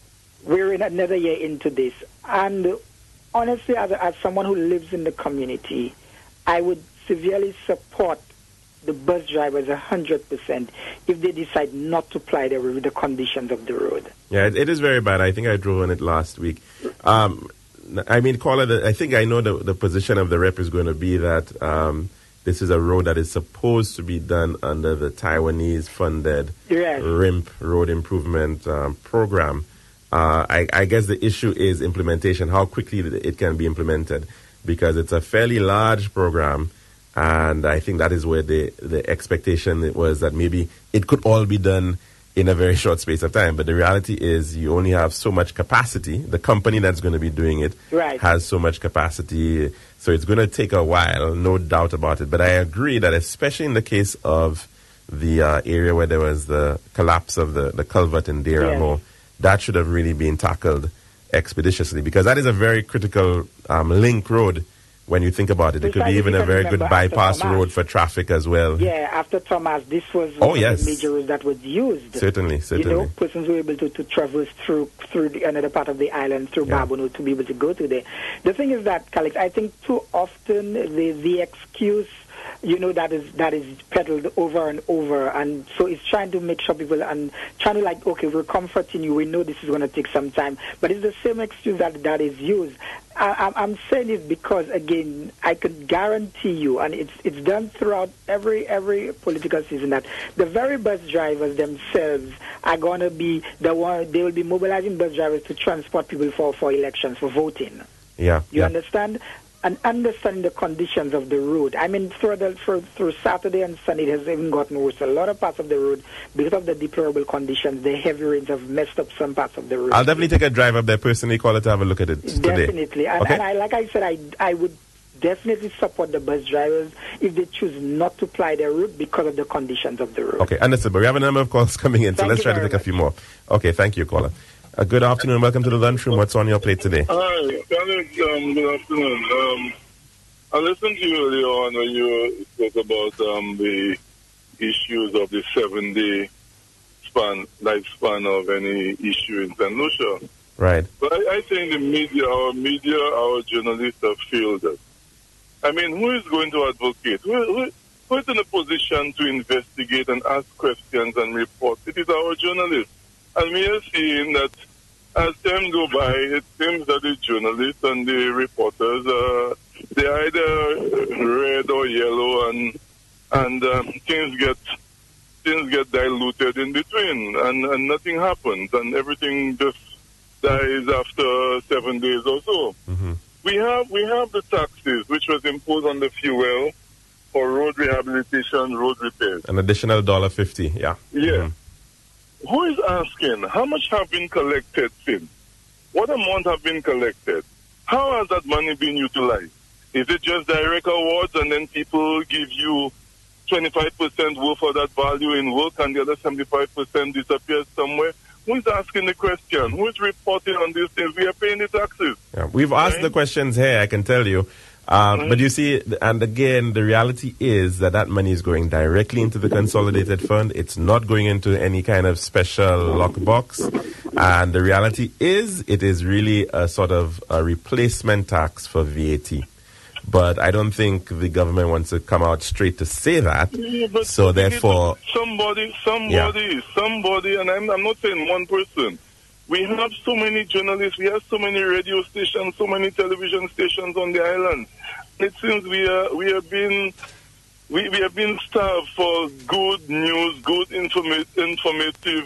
We're in another year into this. And honestly, as, as someone who lives in the community, I would severely support the bus drivers one hundred percent if they decide not to ply the, the conditions of the road. Yeah, it, it is very bad. I think I drove on it last week. Um, I mean, caller, the, I think I know the, the position of the rep is going to be that um, this is a road that is supposed to be done under the Taiwanese-funded yes. R I M P Road Improvement um, Program. Uh, I, I guess the issue is implementation, how quickly it can be implemented, because it's a fairly large program. And I think that is where the, the expectation was that maybe it could all be done in a very short space of time. But the reality is you only have so much capacity. The company that's going to be doing it right. has so much capacity. So it's going to take a while, no doubt about it. But I agree that especially in the case of the uh, area where there was the collapse of the, the culvert in Deramo, yes. that should have really been tackled expeditiously, because that is a very critical um, link road. When you think about it, it could be even a very good bypass road for traffic as well. Yeah, after Thomas, this was oh, one yes. of the major roads that was used. Certainly, certainly. You know, persons were able to, to traverse through through the, another part of the island, through yeah. Babonneau, to be able to go to there. The thing is that, Calix, I think too often the, the excuse, you know, that is that is peddled over and over, and so it's trying to make sure people and trying to like, okay, we're comforting you, we know this is going to take some time, but it's the same excuse that that is used. I, I'm saying it because, again, I can guarantee you, and it's it's done throughout every every political season, that the very bus drivers themselves are going to be the one. They will be mobilizing bus drivers to transport people for, for elections, for voting. Yeah, you yeah. understand? And understand the conditions of the road. I mean, through, the, through, through Saturday and Sunday, it has even gotten worse. A lot of parts of the road, because of the deplorable conditions, the heavy rains have messed up some parts of the road. I'll definitely take a drive up there personally, call it to have a look at it today. Definitely. And, okay? and I, like I said, I, I would definitely support the bus drivers if they choose not to ply their route because of the conditions of the road. Okay, understood. But we have a number of calls coming in, so thank let's try to take much. a few more. Okay, thank you, caller. Uh, good afternoon. Welcome to the lunchroom. What's on your plate today? Hi, Alex. Um, good afternoon. Um, I listened to you earlier on when you spoke about um, the issues of the seven-day span, lifespan of any issue in Saint Lucia. Right. But I, I think the media, our media, our journalists have failed us. I mean, who is going to advocate? Who, who, who is in a position to investigate and ask questions and report? It is our journalists. And we are seeing that as time go by, it seems that the journalists and the reporters, uh, they're either red or yellow, and and um, things get things get diluted in between, and, and nothing happens, and everything just dies after seven days or so. Mm-hmm. We have we have the taxes which was imposed on the fuel for road rehabilitation, road repairs. An additional one dollar fifty, yeah. Yeah. Mm-hmm. Who is asking? How much have been collected since? What amount have been collected? How has that money been utilized? Is it just direct awards and then people give you twenty-five percent worth of that value in work and the other seventy-five percent disappears somewhere? Who is asking the question? Who is reporting on these things? We are paying the taxes. Yeah, we've asked right? the questions here, I can tell you. Um, mm-hmm. But you see, and again, the reality is that that money is going directly into the consolidated fund. It's not going into any kind of special lockbox. And the reality is, it is really a sort of a replacement tax for V A T. But I don't think the government wants to come out straight to say that. Yeah, but so therefore, somebody, somebody, yeah. somebody, and I'm, I'm not saying one person. We have so many journalists, we have so many radio stations, so many television stations on the island. It seems we are we are being we, we are being starved for good news, good informa- informative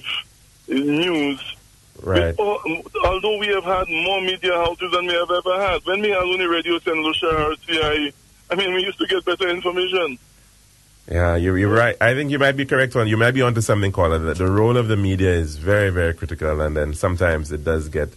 news. Right. We, although we have had more media houses than we have ever had. When we had only Radio Saint Lucia, R T I, I mean, we used to get better information. Yeah, you're, you're right. I think you might be correct on. You might be onto something, Caller. The, the role of the media is very, very critical, and then sometimes it does get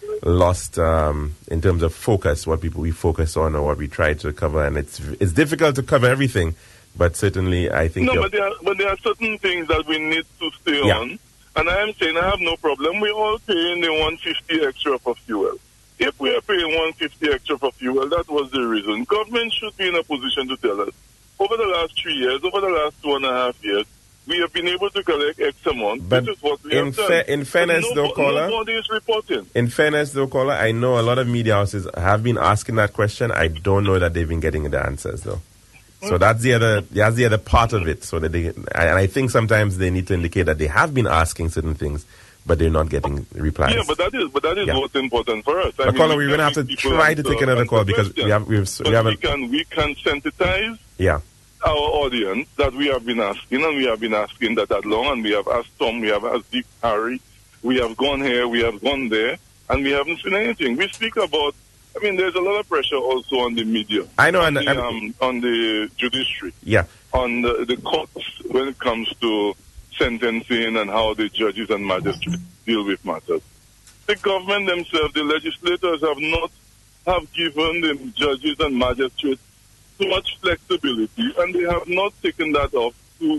lost um, in terms of focus, what people we focus on or what we try to cover, and it's it's difficult to cover everything. But certainly, I think no, but there are but there are certain things that we need to stay yeah. on, And I am saying I have no problem. We're all paying the one hundred fifty extra for fuel. If we are paying one hundred fifty extra for fuel, that was the reason. Government should be in a position to tell us, over the last three years, over the last two and a half years, we have been able to collect X amount. But this is what we in, have done. fa- in fairness, no, though, caller, nobody is reporting. In fairness, though, caller, I know a lot of media houses have been asking that question. I don't know that they've been getting the answers, though. So that's the other, that's the other part of it. So that they, and I think sometimes they need to indicate that they have been asking certain things, but they're not getting replies. Yeah, but that is, but that is Yeah. what's important for us. I But mean, caller, we we're can gonna have to give people try to answer- take another call because we have, we've, But we have we a, can, we can sensitize yeah. our audience that we have been asking, and we have been asking that that long, and we have asked Tom, we have asked Dick, Harry, we have gone here, we have gone there, and we haven't seen anything. We speak about, I mean, there's a lot of pressure also on the media. I know, on and- the, and- um, on the judiciary, Yeah. on the, the courts when it comes to sentencing and how the judges and magistrates deal with matters. The government themselves, the legislators have not have given the judges and magistrates too much flexibility, and they have not taken that off to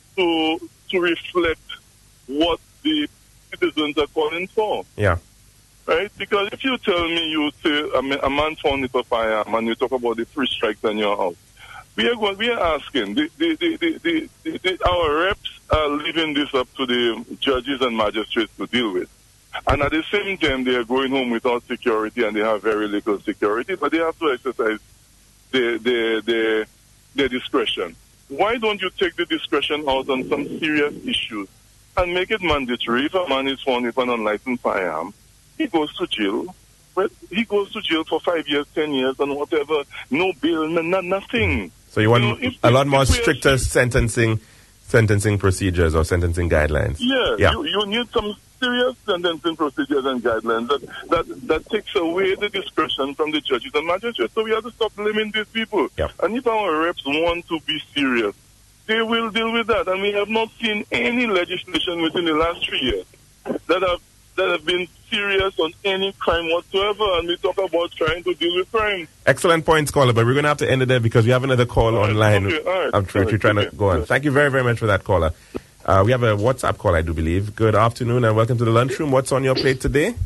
to to reflect what the citizens are calling for. Yeah. Right? Because if you tell me you say a, ma- a man found with a firearm and you talk about the free strikes in your house, we are going, we are asking the, the, the, the, the, the, the, our reps are leaving this up to the judges and magistrates to deal with. And at the same time, they are going home without security, and they have very little security, but they have to exercise their, their, their, their discretion. Why don't you take the discretion out on some serious issues and make it mandatory? If a man is found with an unlicensed firearm, he goes to jail. Well, he goes to jail for five years, ten years, and whatever. No bail, no, no, nothing. So you want You know, if- a lot more if we are- stricter sentencing, sentencing procedures or sentencing guidelines. Yeah, Yeah. You, you need some serious sentencing procedures and guidelines that, that, that takes away the discretion from the judges and magistrates. So we have to stop blaming these people. Yeah. And if our reps want to be serious, they will deal with that. And we have not seen any legislation within the last three years that have that have been serious on any crime whatsoever. And we talk about trying to deal with crime. Excellent points, caller, but we're going to have to end it there because we have another call All right, online. okay, all right, I'm tr- all right, trying okay. to go on. Yeah. Thank you very, very much for that, caller. Uh, we have a WhatsApp call, I do believe. Good afternoon and welcome to the lunchroom. What's on your plate today?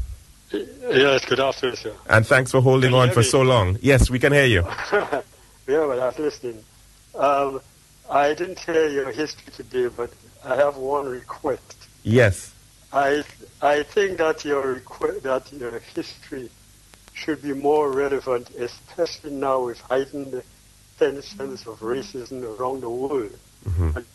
Yes, good afternoon, sir. And thanks for holding Can you on hear for me? so long. Yes, we can hear you. Yeah, well, I was listening. Um, I didn't hear your history today, but I have one request. Yes. I I think that your requ- that your history should be more relevant, especially now with heightened tensions of racism around the world, Mm-hmm. and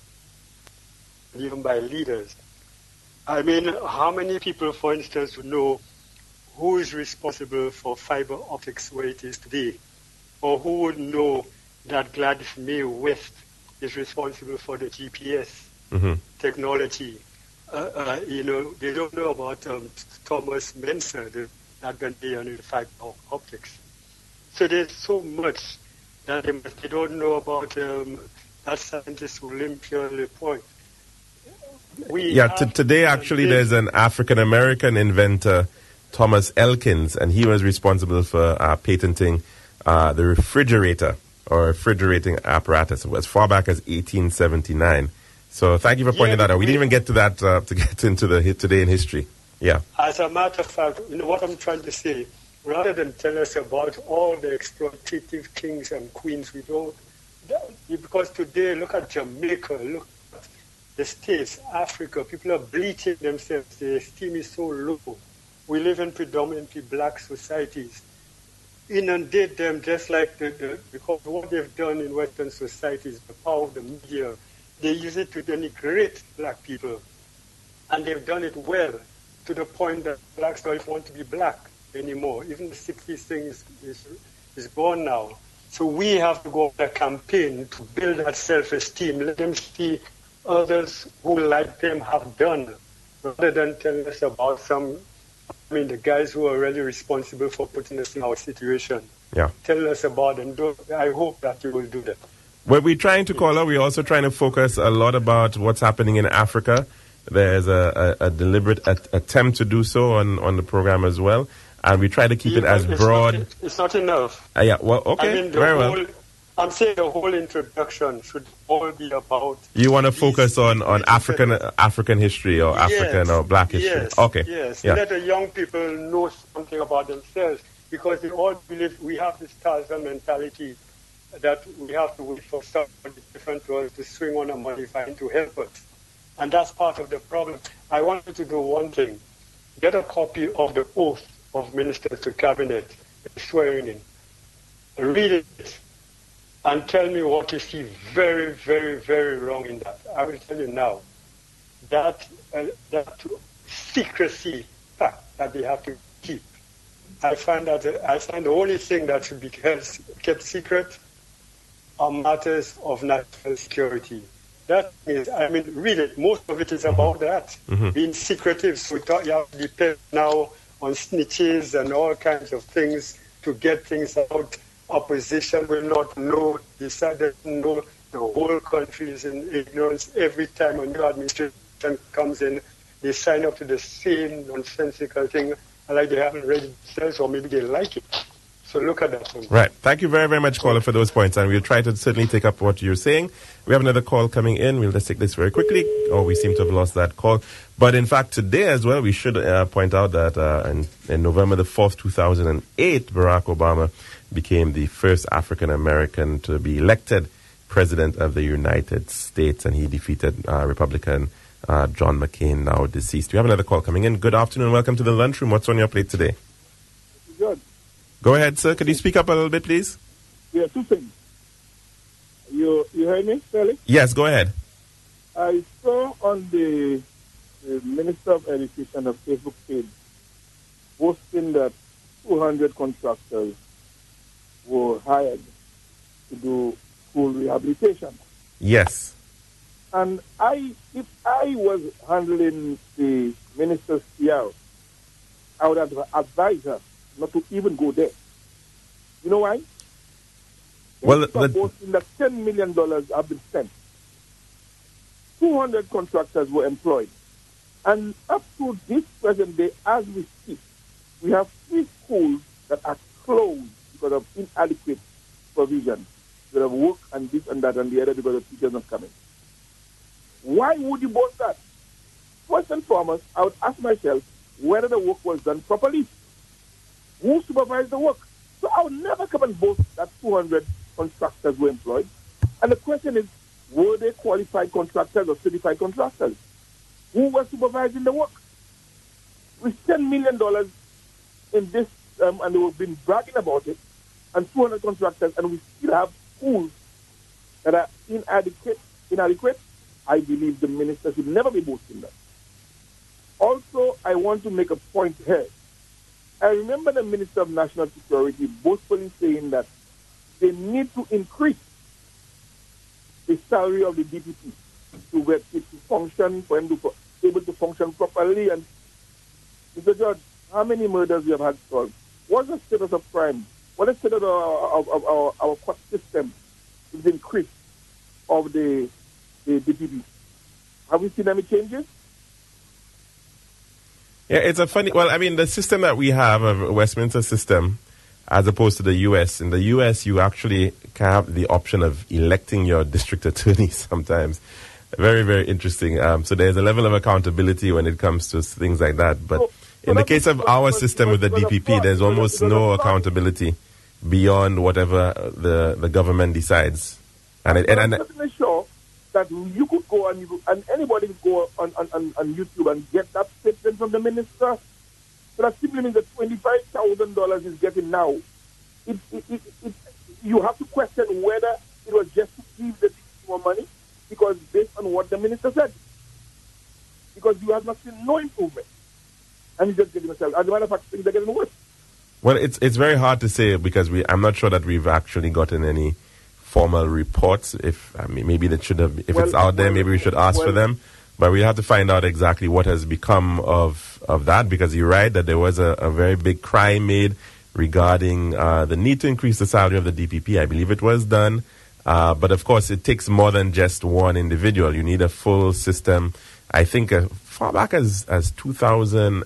even by leaders. I mean, how many people, for instance, would know who is responsible for fiber optics where it is today? Or who would know that Gladys May West is responsible for the G P S Mm-hmm. technology? Uh, uh, you know, they don't know about um, Thomas Menser, the, that went beyond the fiber optics. So there's so much that they, must, they don't know about um, that scientist Olympia LePoint. We Yeah, have t- today actually big- there's an African-American inventor, Thomas Elkins, and he was responsible for uh, patenting uh, the refrigerator or refrigerating apparatus as far back as eighteen seventy-nine. So thank you for pointing Yeah, that out. We we- didn't even get to that uh, to get into the hit today in history. Yeah. As a matter of fact, you know what I'm trying to say, rather than tell us about all the exploitative kings and queens we don't, that- because today, look at Jamaica, look at the States, Africa, people are bleaching themselves, the esteem is so low. We live in predominantly black societies. Inundate them just like the, the because what they've done in Western societies, the power of the media, they use it to denigrate black people. And they've done it well, to the point that blacks don't want to be black anymore. Even the sixties thing is, is, is gone now. So we have to go on a campaign to build that self-esteem. Let them see others who like them have done, rather than telling us about some, I mean, the guys who are really responsible for putting us in our situation. Yeah. Tell us about them. Don't, I hope that you will do that. Well, we're trying to call her. We're also trying to focus a lot about what's happening in Africa. There's a, a, a deliberate at, attempt to do so on, on the program as well. And we try to keep it Yeah, as it's broad. Not, it's not enough. Uh, yeah, well, okay, I mean, the very whole, well. I'm saying the whole introduction should all be about... You want to focus on, on African African history or yes, African or black history? Yes, okay. Yes, yeah. Let the young people know something about themselves, because they all believe we have this Tarzan mentality that we have to wait for somebody different to us to swing on a money vine to help us. And that's part of the problem. I want you to do one thing. Get a copy of the oath of ministers to cabinet swearing in. Read it and tell me what you see very, very, very wrong in that. I will tell you now. That, uh, that secrecy fact that they have to keep. I find that uh, I find the only thing that should be kept, kept secret are matters of national security. That is, I mean, really, most of it is about that, mm-hmm. being secretive. So you have to depend now on snitches and all kinds of things to get things out. Opposition will not know, decided to know. The whole country is in ignorance. Every time a new administration comes in, they sign up to the same nonsensical thing, like they haven't read it themselves, or maybe they like it. So look at that one. Right. Thank you very, very much, caller, for those points. And we'll try to certainly take up what you're saying. We have another call coming in. We'll just take this very quickly. Oh, we seem to have lost that call. But in fact, today as well, we should uh, point out that uh, in, in November the fourth, two thousand eight, Barack Obama became the first African-American to be elected president of the United States. And he defeated uh, Republican uh, John McCain, now deceased. We have another call coming in. Good afternoon. Welcome to the lunchroom. What's on your plate today? Good. Go ahead, sir. Could you speak up a little bit, please? Yeah, two things. You you heard me, Sally? Yes, go ahead. I saw on the, the Minister of Education of Facebook page posting that two hundred contractors were hired to do school rehabilitation. Yes. And I, if I was handling the minister's P R, I would have advised her not to even go there. You know why? Well, in the ten million dollars have been spent. two hundred contractors were employed. And up to this present day, as we speak, we have three schools that are closed because of inadequate provision. They have work and this and that and the other because the teachers not coming. Why would you boast that? First and foremost, I would ask myself whether the work was done properly. Who supervised the work? So I would never come and boast that two hundred contractors were employed. And the question is, were they qualified contractors or certified contractors? Who was supervising the work? With ten million dollars in this, um, and they've been bragging about it, and two hundred contractors, and we still have schools that are inadequate, inadequate, I believe the minister should never be boasting that. Also, I want to make a point here. I remember the Minister of National Security boastfully saying that they need to increase the salary of the D P P to get it to function, for him to be able to function properly. And Mister George, how many murders we have had solved? What's the status of crime? What is the status of our, of, of our, our court system with the increase of the, the D P P? Have we seen any changes? Yeah, it's a funny... Well, I mean, the system that we have, a Westminster system, as opposed to the U S, in the U S, you actually can have the option of electing your district attorney sometimes. Very, very interesting. Um, so there's a level of accountability when it comes to things like that. But so, so in the case of our system with the D P P, there's almost no accountability beyond whatever the, the government decides. And, it, and, and I'm definitely sure that you could go and, you could, and anybody could go on, on, on, on YouTube and get that statement from the minister. So that simply means that twenty-five thousand dollars he's getting now. It, it, it, it, you have to question whether it was just to give the more money, because based on what the minister said. Because you have not seen no improvement. And he's just getting himself. As a matter of fact, things are getting worse. Well, it's it's very hard to say because we I'm not sure that we've actually gotten any formal reports. If I mean, maybe that should have, if well, it's out there, well, maybe we should ask well, for them. But we have to find out exactly what has become of, of that, because you're right that there was a, a very big cry made regarding uh, the need to increase the salary of the D P P. I believe it was done. Uh, but of course, it takes more than just one individual. You need a full system. I think uh, far back as, as two thousand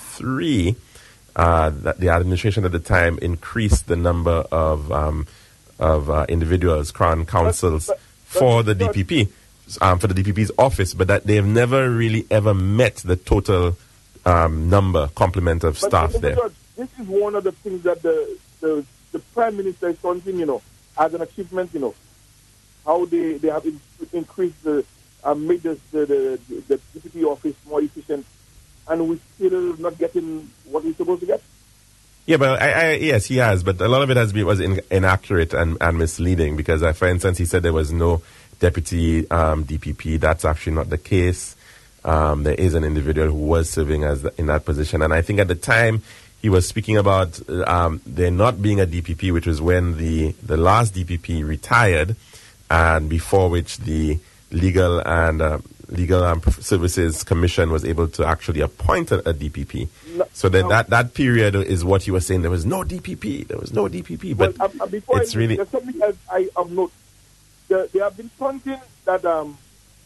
three, uh, that the administration at the time increased the number of um, of uh, individuals, crown counsels but, but, for but, the D P P, um, for the D P P's office, but that they've never really ever met the total um, number, complement of staff but, there. This is one of the things that the, the, the Prime Minister is counting, you know, as an achievement, you know, how they, they have in, increased the, uh, made the, the, the, the D P P office more efficient, and we're still not getting what we're supposed to get. Yeah, but I, I, yes, he has, but a lot of it has been was in, inaccurate and, and misleading because, uh, for instance, he said there was no deputy um, D P P. That's actually not the case. Um, there is an individual who was serving as the, in that position, and I think at the time he was speaking about um, there not being a D P P, which was when the the last D P P retired, and before which the legal and uh, Legal um, Services Commission was able to actually appoint a, a D P P. No, so that, no. that that period is what you were saying. There was no D P P. There was no D P P. But well, uh, before it's I, really... There's something else I have noticed. The, they have been pointing that, um,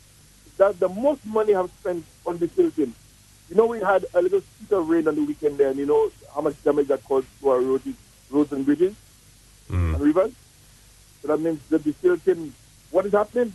that the most money have spent on the children. You know, we had a little bit of rain on the weekend there, and you know how much damage that caused to our roads, roads and bridges mm. and rivers. So that means that the children, what is happening?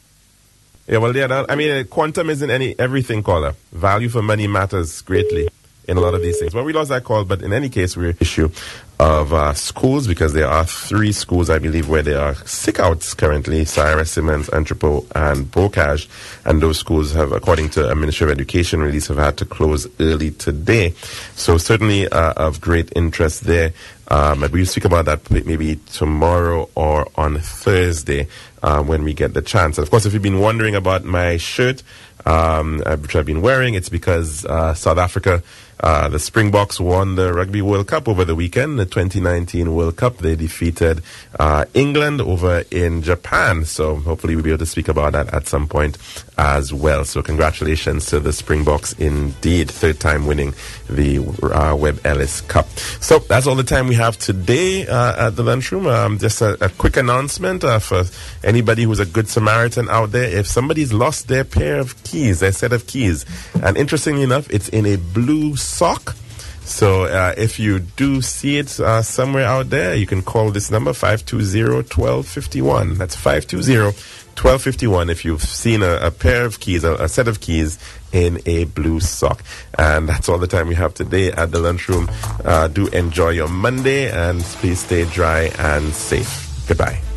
Yeah, well, yeah, that, I mean, quantum isn't any everything, caller. Value for money matters greatly in a lot of these things. Well, we lost that call, but in any case, we're issue of uh, schools because there are three schools, I believe, where there are sick outs currently: Cyrus, Simmons, Entrepot, and Bocage. And those schools have, according to a Ministry of Education release, have had to close early today. So certainly uh, of great interest there. Um, but we'll speak about that maybe tomorrow or on Thursday uh, when we get the chance. And of course, if you've been wondering about my shirt, um, which I've been wearing, it's because uh, South Africa, uh, the Springboks won the Rugby World Cup over the weekend, the twenty nineteen World Cup. They defeated uh, England over in Japan. So hopefully we'll be able to speak about that at some point as well. So congratulations to the Springboks indeed, third time winning the uh, Webb Ellis Cup. So that's all the time we have today uh, at the lunchroom. Um, just a, a quick announcement uh, for anybody who's a good Samaritan out there. If somebody's lost their pair of keys, their set of keys, and interestingly enough, it's in a blue sock. So uh, if you do see it uh, somewhere out there, you can call this number, five two zero, one two five one. That's five two zero, one two five one if you've seen a, a pair of keys, a, a set of keys in a blue sock. And that's all the time we have today at the lunchroom. Uh, do enjoy your Monday, and please stay dry and safe. Goodbye.